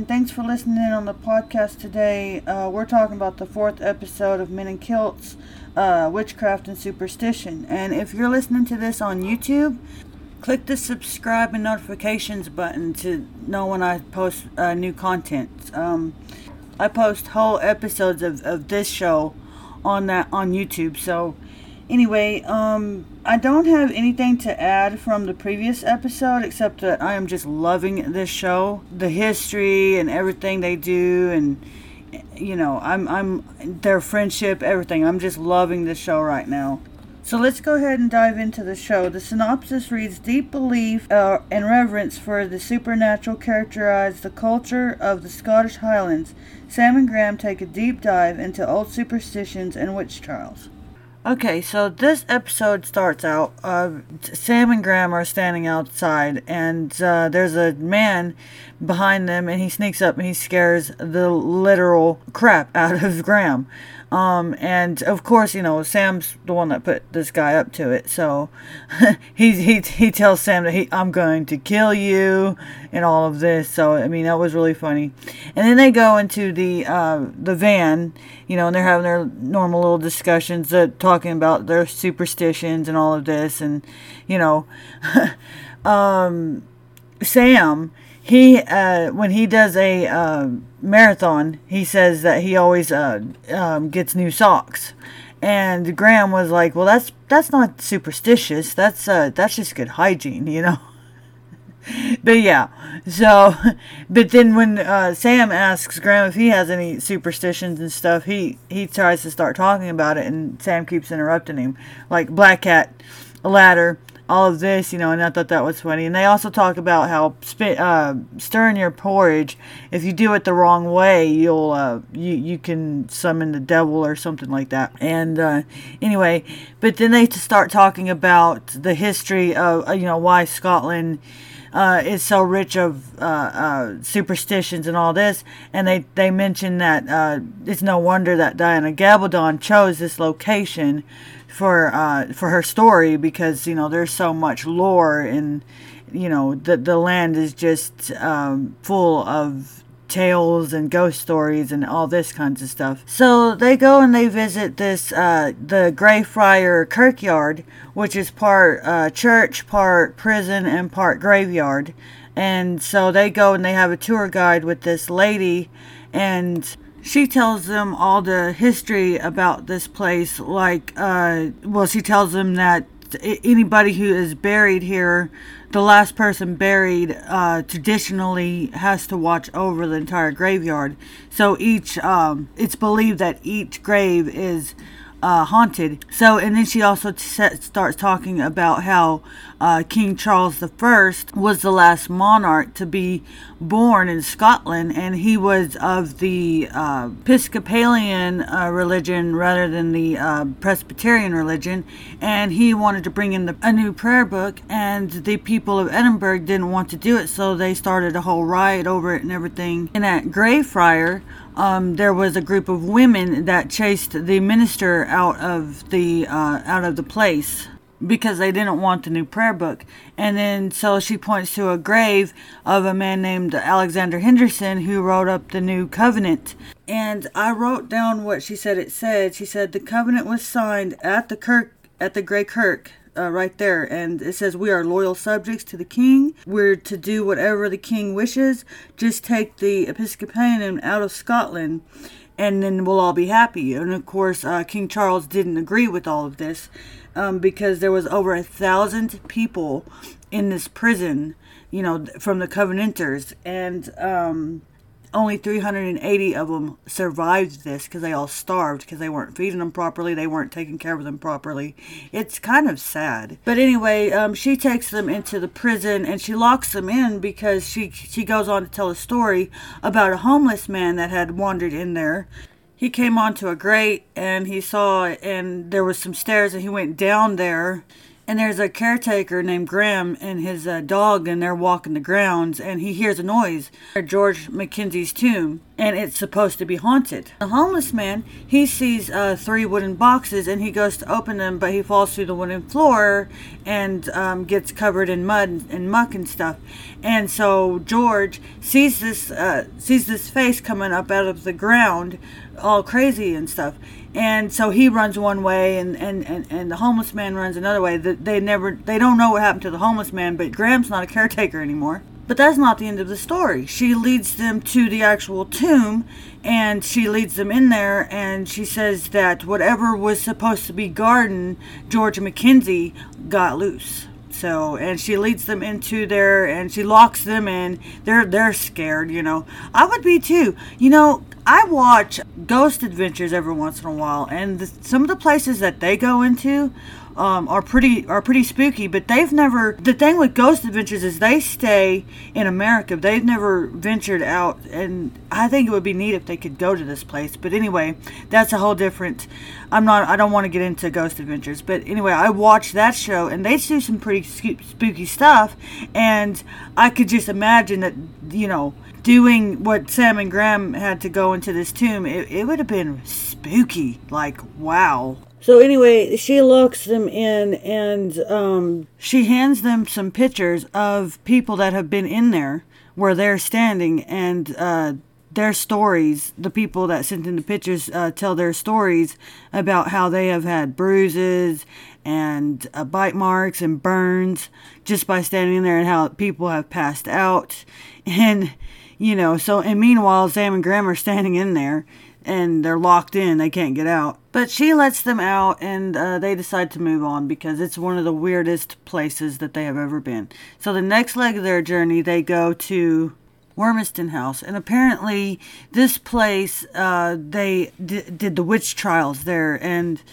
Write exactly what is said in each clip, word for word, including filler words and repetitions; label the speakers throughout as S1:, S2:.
S1: and thanks for listening in on the podcast today. Uh, we're talking about the fourth episode of Men in Kilts, uh, Witchcraft and Superstition. And if you're listening to this on YouTube, click the subscribe and notifications button to know when I post uh, new content. Um, I post whole episodes of, of this show on that on YouTube. So anyway, um, I don't have anything to add from the previous episode except that I am just loving this show, the history and everything they do, and you know, I'm I'm their friendship, everything. I'm just loving this show right now. So let's go ahead and dive into the show. The synopsis reads, deep belief uh, and reverence for the supernatural characterize the culture of the Scottish Highlands. Sam and Graham take a deep dive into old superstitions and witch trials. Okay, so this episode starts out, uh, Sam and Graham are standing outside, and uh, there's a man behind them, and he sneaks up and he scares the literal crap out of Graham. Um, and of course, you know, Sam's the one that put this guy up to it, so he, he, he tells Sam that he, I'm going to kill you, and all of this, so, I mean, that was really funny. And then they go into the, uh, the van, you know, and they're having their normal little discussions, uh, talking about their superstitions and all of this, and, you know, um, Sam, he, uh, when he does a, uh, marathon, he says that he always, uh, um, gets new socks. And Graham was like, well, that's, that's not superstitious. That's, uh, that's just good hygiene, you know? But yeah, so, but then when, uh, Sam asks Graham if he has any superstitions and stuff, he, he tries to start talking about it, and Sam keeps interrupting him. Like, black cat, a ladder, all of this, you know, and I thought that was funny. And they also talk about how spit, uh, stirring your porridge, if you do it the wrong way, you'll, uh, you, you can summon the devil or something like that. And, uh, anyway, but then they start talking about the history of, uh, you know, why Scotland, uh, is so rich of, uh, uh, superstitions and all this. And they, they mention that, uh, it's no wonder that Diana Gabaldon chose this location for uh for her story, because you know there's so much lore, and you know the the land is just um full of tales and ghost stories and all this kinds of stuff. So they go and they visit this uh the Greyfriar Kirkyard, which is part uh church, part prison, and part graveyard. And so they go and they have a tour guide with this lady, and she tells them all the history about this place, like, uh, well, she tells them that anybody who is buried here, the last person buried, uh, traditionally has to watch over the entire graveyard. So each, um, it's believed that each grave is, uh, haunted. So, and then she also t- starts talking about how, uh, King Charles the First was the last monarch to be born in Scotland, and he was of the uh, Episcopalian uh, religion rather than the uh, Presbyterian religion, and he wanted to bring in the, a new prayer book, and the people of Edinburgh didn't want to do it, so they started a whole riot over it and everything. And at Greyfriar, um, there was a group of women that chased the minister out of the uh, out of the place, because they didn't want the new prayer book. And then so she points to a grave of a man named Alexander Henderson, who wrote up the New Covenant. And I wrote down what she said it said. She said the covenant was signed at the kirk, at the Grey Kirk, uh, right there. And it says, we are loyal subjects to the king. We're to do whatever the king wishes. Just take the Episcopalian out of Scotland, and then we'll all be happy. And of course, uh, King Charles didn't agree with all of this. Um, because there was over a thousand people in this prison, you know, from the Covenanters, and um, only three hundred eighty of them survived this, because they all starved, because they weren't feeding them properly, they weren't taking care of them properly. It's kind of sad. But anyway, um, she takes them into the prison, and she locks them in, because she, she goes on to tell a story about a homeless man that had wandered in there. He came onto a grate, and he saw, and there was some stairs, and he went down there, And there's a caretaker named Graham and his uh, dog, and they're walking the grounds, and he hears a noise at George Mackenzie's tomb, and it's supposed to be haunted. The homeless man, he sees uh, three wooden boxes, and he goes to open them, but he falls through the wooden floor and um, gets covered in mud and, and muck and stuff. And so George sees this uh, sees this face coming up out of the ground, all crazy and stuff. And so he runs one way, and, and, and, and the homeless man runs another way. They never, they don't know what happened to the homeless man, but Graham's not a caretaker anymore. But that's not the end of the story. She leads them to the actual tomb, and she leads them in there, and she says that whatever was supposed to be guarding George Mackenzie got loose. So, and she leads them into there, and she locks them in. They're they're scared, you know. I would be too. You know, I watch Ghost Adventures every once in a while, and the, some of the places that they go into um, are pretty are pretty spooky. But they've never. The thing with Ghost Adventures is they stay in America. They've never ventured out, and I think it would be neat if they could go to this place. But anyway, that's a whole different. I'm not. I don't want to get into Ghost Adventures, but anyway, I watched that show, and they do some pretty spooky stuff, and I could just imagine that, you know, doing what Sam and Graham had to go into this tomb, it, it would have been spooky. Like, wow. So anyway, she locks them in, and um, she hands them some pictures of people that have been in there where they're standing, and uh, their stories. The people that sent in the pictures uh, tell their stories about how they have had bruises and uh, bite marks and burns just by standing there, and how people have passed out. And, you know, so, and meanwhile, Sam and Graham are standing in there, and they're locked in. They can't get out. But she lets them out, and uh, they decide to move on because it's one of the weirdest places that they have ever been. So the next leg of their journey, they go to Wormiston House, and apparently this place, uh, they d- did the witch trials there, and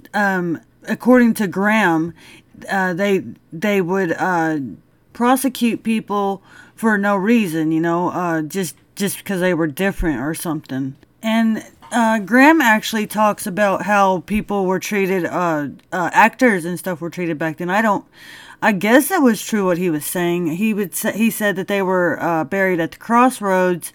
S1: um, according to Graham, uh, they they would uh, prosecute people for no reason, you know, uh, just just because they were different or something. And uh, Graham actually talks about how people were treated, uh, uh, actors and stuff were treated back then. I don't. I guess that was true what he was saying. He would say, he said that they were uh, buried at the crossroads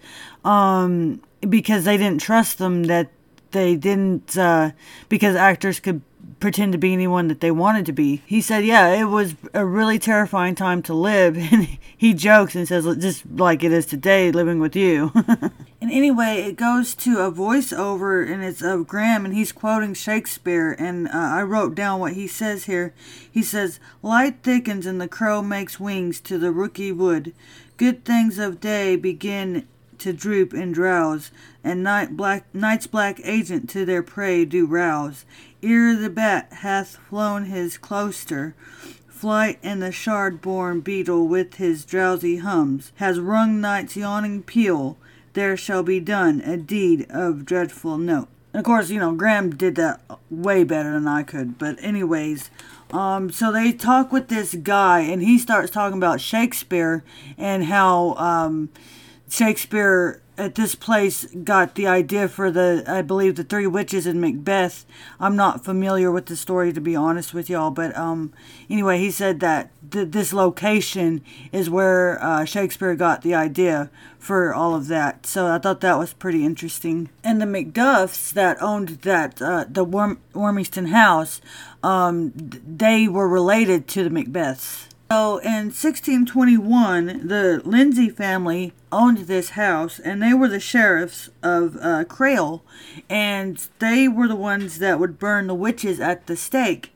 S1: um, because they didn't trust them, that they didn't, uh, because actors could pretend to be anyone that they wanted to be. He said, yeah, it was a really terrifying time to live. And he jokes and says, just like it is today, living with you. And anyway, it goes to a voiceover, and it's of Graham, and he's quoting Shakespeare, and uh, I wrote down what he says here. He says, "Light thickens and the crow makes wings to the rooky wood. Good things of day begin to droop and drowse, and night black night's black agent to their prey do rouse. Ere the bat hath flown his cloister, flight, and the shard-born beetle with his drowsy hums has rung night's yawning peal. There shall be done a deed of dreadful note." And of course, you know, Graham did that way better than I could. But anyways, um, so they talk with this guy, and he starts talking about Shakespeare and how um, Shakespeare at this place got the idea for the, I believe, the Three Witches in Macbeth. I'm not familiar with the story, to be honest with y'all, but um, anyway, he said that th- this location is where uh, Shakespeare got the idea for all of that. So I thought that was pretty interesting. And the Macduffs that owned that uh, the Worm- Wormiston House, um, they were related to the Macbeths. So in sixteen twenty-one, the Lindsay family owned this house, and they were the sheriffs of uh, Crail, and they were the ones that would burn the witches at the stake.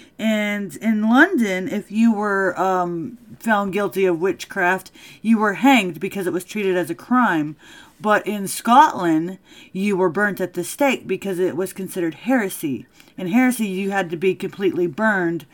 S1: And in London, if you were um, found guilty of witchcraft, you were hanged because it was treated as a crime. But in Scotland, you were burnt at the stake because it was considered heresy. In heresy, you had to be completely burned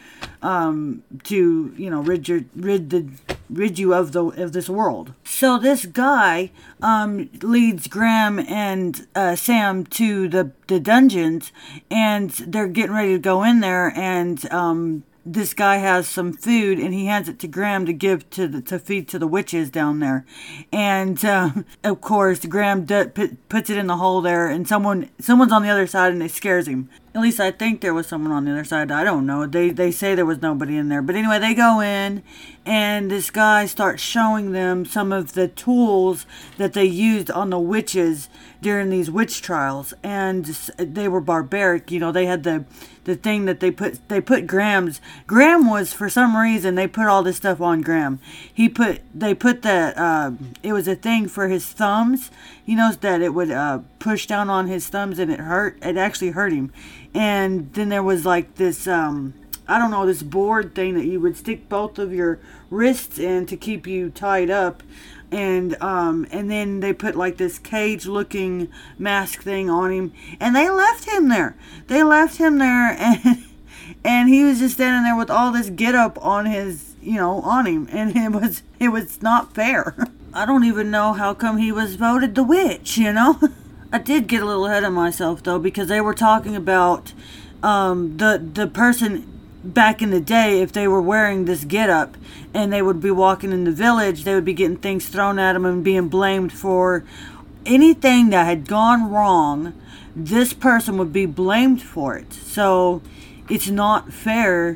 S1: um, to, you know, rid your rid the rid you of the of this world. So this guy um, leads Graham and uh, Sam to the the dungeons, and they're getting ready to go in there, and um, this guy has some food, and he hands it to Graham to give to the to feed to the witches down there. And uh, of course, Graham d- p- puts it in the hole there, and someone someone's on the other side, and it scares him. At least I think there was someone on the other side. I don't know. They they say there was nobody in there. But anyway, they go in and this guy starts showing them some of the tools that they used on the witches during these witch trials. And they were barbaric. You know, they had the the thing that they put they put Graham's Graham was, for some reason, they put all this stuff on Graham. He put they put that uh, it was a thing for his thumbs. You know, that it would uh, push down on his thumbs and it hurt. It actually hurt him. And then there was like this, um, I don't know, this board thing that you would stick both of your wrists in to keep you tied up. And um, and then they put like this cage-looking mask thing on him. And they left him there. They left him there and and he was just standing there with all this get-up on his, you know, on him. And it was, it was not fair. I don't even know how come he was voted the witch, you know? I did get a little ahead of myself, though, because they were talking about um, the the person back in the day, if they were wearing this getup and they would be walking in the village, they would be getting things thrown at them and being blamed for anything that had gone wrong. This person would be blamed for it. So it's not fair.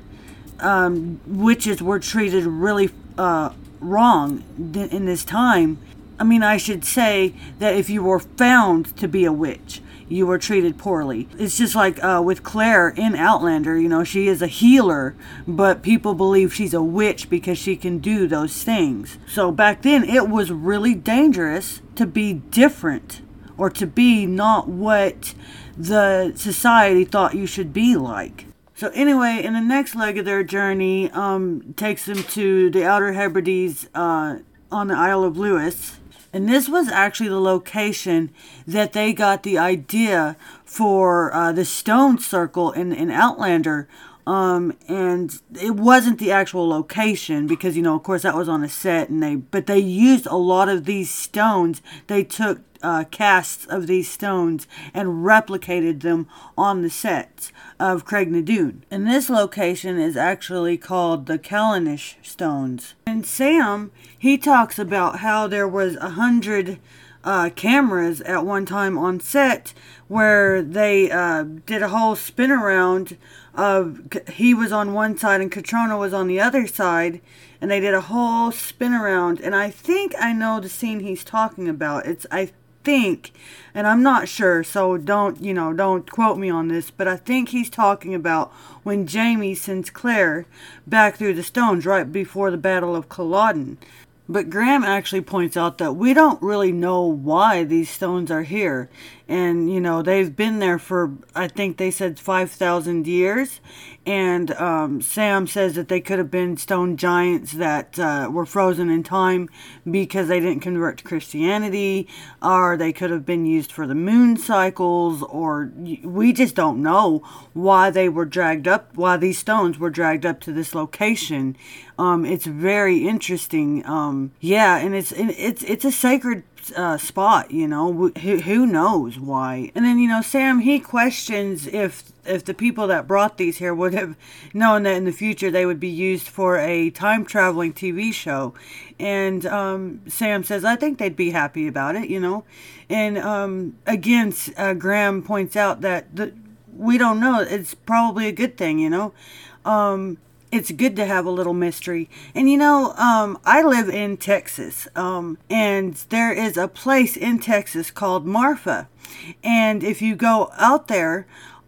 S1: Um, witches were treated really uh, wrong in this time. I mean, I should say that if you were found to be a witch, you were treated poorly. It's just like uh, with Claire in Outlander, you know, she is a healer, but people believe she's a witch because she can do those things. So back then, it was really dangerous to be different or to be not what the society thought you should be like. So anyway, in the next leg of their journey, um, takes them to the Outer Hebrides uh, on the Isle of Lewis. And this was actually the location that they got the idea for uh, the stone circle in, in Outlander. Um, and it wasn't the actual location because, you know, of course that was on a set. And they, but they used a lot of these stones. They took uh, casts of these stones and replicated them on the sets of Craignadoon. And this location is actually called the Callanish Stones. And Sam, he talks about how there was a hundred uh, cameras at one time on set where they uh, did a whole spin around of, he was on one side and Catriona was on the other side, and they did a whole spin around. And I think I know the scene he's talking about. It's, I think, and I'm not sure, so don't, you know, don't quote me on this, but I think he's talking about when Jaime sends Claire back through the stones right before the Battle of Culloden. But Graham actually points out that we don't really know why these stones are here. And, you know, they've been there for, I think they said five thousand years. And um, Sam says that they could have been stone giants that uh, were frozen in time because they didn't convert to Christianity. Or they could have been used for the moon cycles. Or we just don't know why they were dragged up, why these stones were dragged up to this location. Um, it's very interesting. Um, yeah, and it's it's it's a sacred uh, spot, you know. Who, who knows why? And then, you know, Sam, he questions if if the people that brought these here would have known that in the future they would be used for a time traveling T V show. And um, Sam says, I think they'd be happy about it, you know. And um, again, uh, Graham points out that the, we don't know. It's probably a good thing, you know. Um, It's good to have a little mystery. And you know, um, I live in Texas, um, and there is a place in Texas called Marfa. And if you go out there,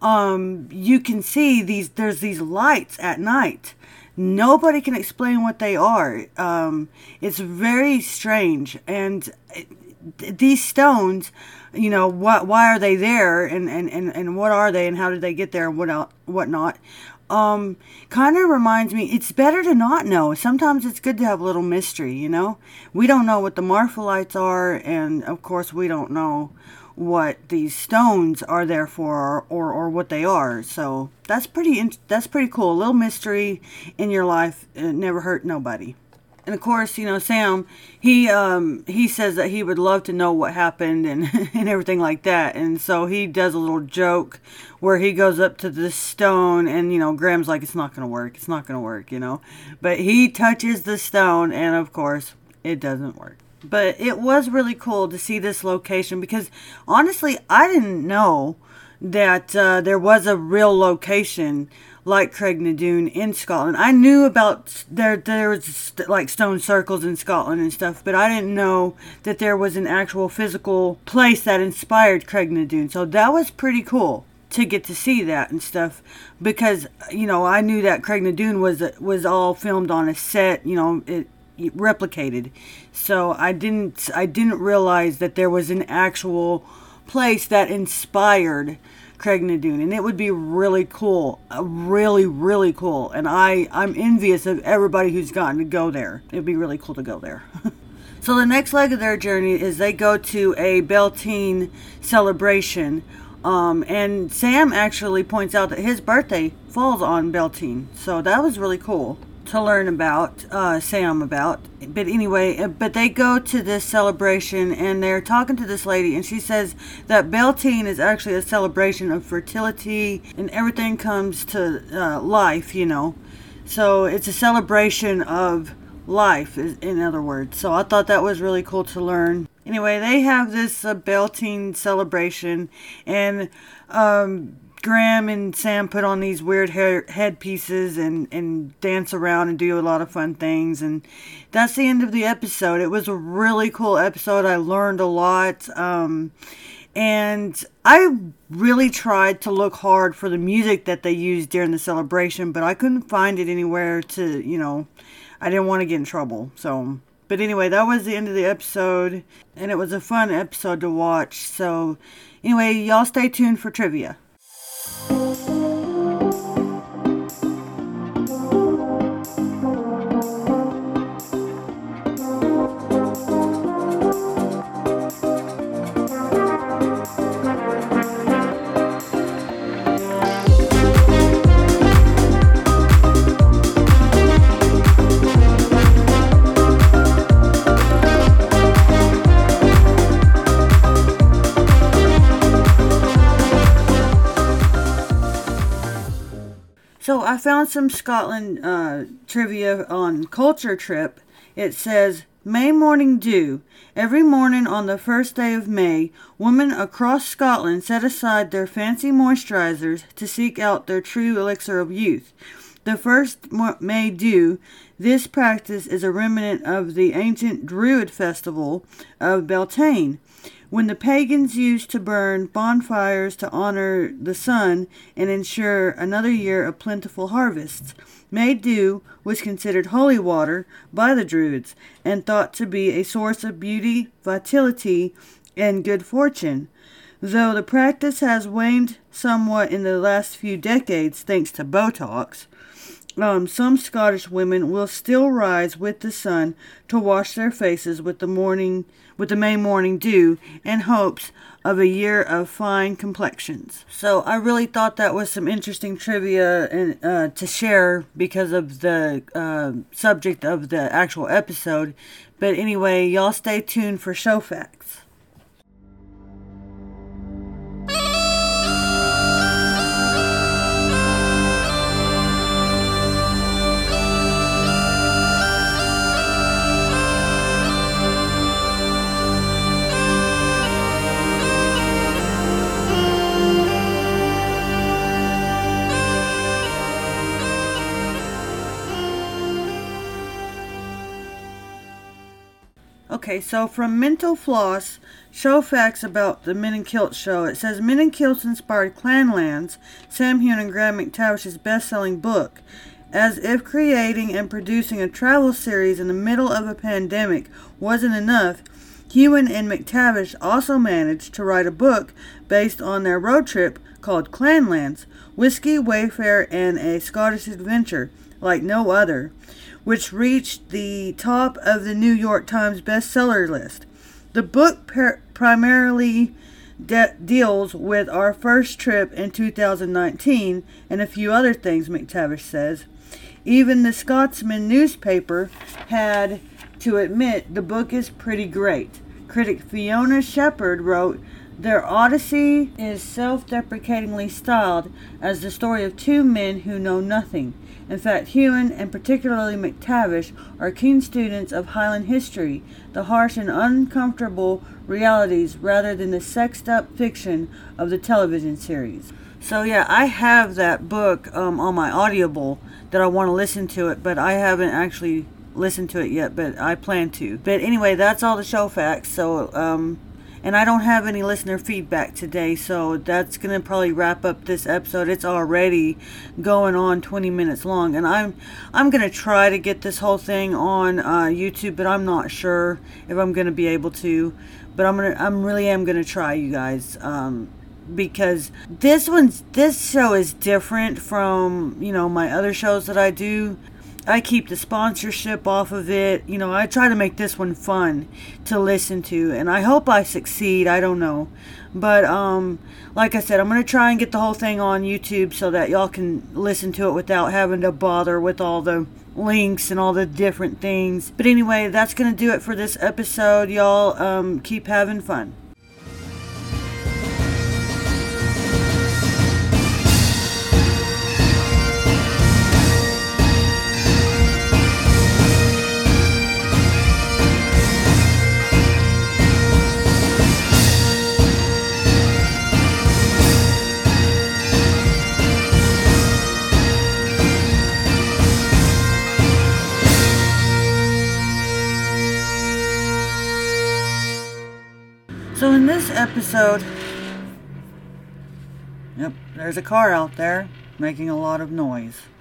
S1: um, you can see these, there's these lights at night. Nobody can explain what they are. Um, it's very strange. And it, these stones, you know, what, why are they there, and, and, and, and what are they, and how did they get there, and what else, whatnot. Um, kind of reminds me, it's better to not know. Sometimes it's good to have a little mystery, you know. We don't know what the Marfa lights are, and of course we don't know what these stones are there for, or, or, or what they are. So that's pretty, in- that's pretty cool. A little mystery in your life, it never hurt nobody. And of course, you know, Sam, he um, he says that he would love to know what happened and, and everything like that. And so he does a little joke where he goes up to the stone and, you know, Graham's like, it's not going to work. It's not going to work, you know. But he touches the stone and, of course, it doesn't work. But it was really cool to see this location because, honestly, I didn't know that uh, there was a real location like Craignadoon in Scotland. I knew about there there was like stone circles in Scotland and stuff, but I didn't know that there was an actual physical place that inspired Craignadoon. So that was pretty cool to get to see that and stuff, because you know I knew that Craignadoon was was all filmed on a set, you know, it, it replicated. So I didn't I didn't realize that there was an actual place that inspired Craignadoon, and it would be really cool, uh, really, really cool. And I, I'm envious of everybody who's gotten to go there. It'd be really cool to go there. So the next leg of their journey is they go to a Beltane celebration, um, and Sam actually points out that his birthday falls on Beltane. So that was really cool to learn about, uh, Sam about. But anyway, but they go to this celebration and they're talking to this lady, and she says that Beltane is actually a celebration of fertility and everything comes to uh, life, you know. So it's a celebration of life, in other words. So I thought that was really cool to learn. Anyway, they have this uh, Beltane celebration, and um Graham and Sam put on these weird hair headpieces and, and dance around and do a lot of fun things. And that's the end of the episode. It was a really cool episode. I learned a lot. Um, and I really tried to look hard for the music that they used during the celebration, but I couldn't find it anywhere to, you know, I didn't want to get in trouble. So, but anyway, that was the end of the episode. And it was a fun episode to watch. So anyway, y'all stay tuned for trivia. So I found some Scotland uh, trivia on Culture Trip. It says, May morning dew. Every morning on the first day of May, women across Scotland set aside their fancy moisturizers to seek out their true elixir of youth. The first May dew, this practice is a remnant of the ancient Druid festival of Beltane, when the pagans used to burn bonfires to honor the sun and ensure another year of plentiful harvests. May dew was considered holy water by the Druids and thought to be a source of beauty, vitality, and good fortune. Though the practice has waned somewhat in the last few decades thanks to Botox, Um, some Scottish women will still rise with the sun to wash their faces with the morning, with the May morning dew, in hopes of a year of fine complexions. So I really thought that was some interesting trivia and uh, to share because of the uh, subject of the actual episode. But anyway, y'all stay tuned for show facts. Okay, so from Mental Floss, show facts about the Men in Kilts show. It says Men in Kilts inspired Clanlands, Sam Heughan and Graham McTavish's best-selling book. As if creating and producing a travel series in the middle of a pandemic wasn't enough, Heughan and McTavish also managed to write a book based on their road trip called Clanlands, Whiskey, Wayfare, and a Scottish Adventure like no other, which reached the top of the New York Times bestseller list. The book per- primarily de- deals with our first trip in two thousand nineteen and a few other things, McTavish says. Even the Scotsman newspaper had to admit the book is pretty great. Critic Fiona Shepherd wrote Their odyssey is self-deprecatingly styled as the story of two men who know nothing. In fact, Hewen, and particularly McTavish, are keen students of Highland history, the harsh and uncomfortable realities rather than the sexed-up fiction of the television series. So yeah, I have that book um, on my Audible that I want to listen to it, but I haven't actually listened to it yet, but I plan to. But anyway, that's all the show facts. So, um, and I don't have any listener feedback today, so that's going to probably wrap up this episode. It's already going on twenty minutes long, and I'm I'm going to try to get this whole thing on uh, YouTube, but I'm not sure if I'm going to be able to. But I'm gonna I'm really am going to try, you guys. Um, because this one's this show is different from, you know, my other shows that I do. I keep the sponsorship off of it. You know, I try to make this one fun to listen to, and I hope I succeed. I don't know. But, um, like I said, I'm going to try and get the whole thing on YouTube so that y'all can listen to it without having to bother with all the links and all the different things. But anyway, that's going to do it for this episode. Y'all, um, keep having fun. So in this episode, yep, there's a car out there making a lot of noise.